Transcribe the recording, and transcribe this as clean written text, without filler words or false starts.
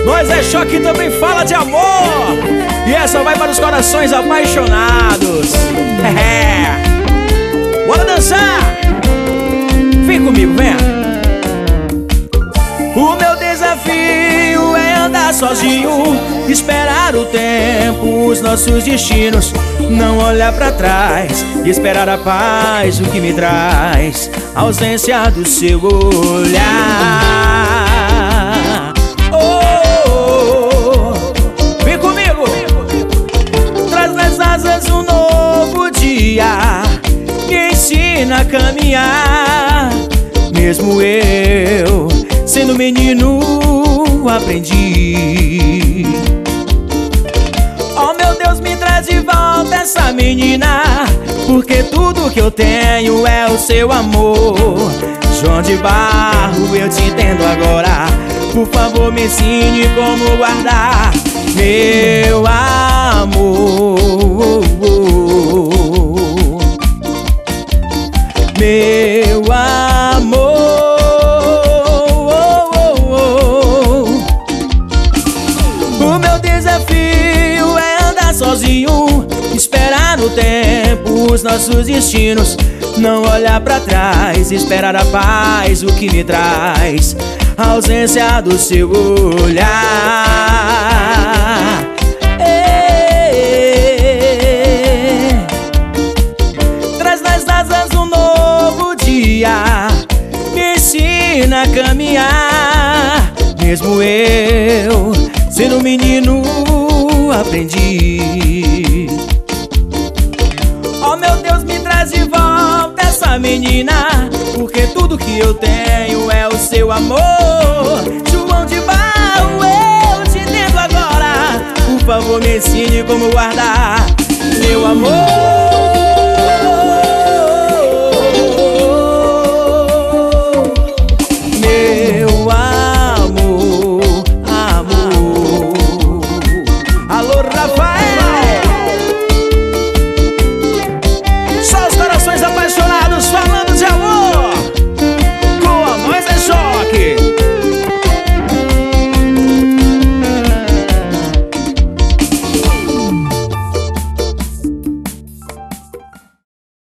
Nós é Choque também fala de amor. E essa vai para os corações apaixonados. Bora dançar. Vem comigo, vem. O meu desafio é andar sozinho, esperar o tempo, os nossos destinos, não olhar pra trás e esperar a paz, o que me traz a ausência do seu olhar. Vem comigo. Traz nas asas um novo dia, me ensina a caminhar. Mesmo eu sendo menino, aprendi. Oh meu Deus, me traz de volta essa menina, porque tudo que eu tenho é o seu amor. João de Barro, eu te entendo agora. Por favor, me ensine como guardar meu amor. Meu amor. O meu desafio é andar sozinho, esperar no tempo, os nossos destinos, não olhar pra trás, esperar a paz, o que me traz a ausência do seu olhar. Traz nas asas um novo dia, me ensina a caminhar. Mesmo eu sendo menino, aprendi. Oh meu Deus, me traz de volta essa menina, porque tudo que eu tenho é o seu amor. João de Barro, eu te entendo agora. Por favor, me ensine como guardar meu amor.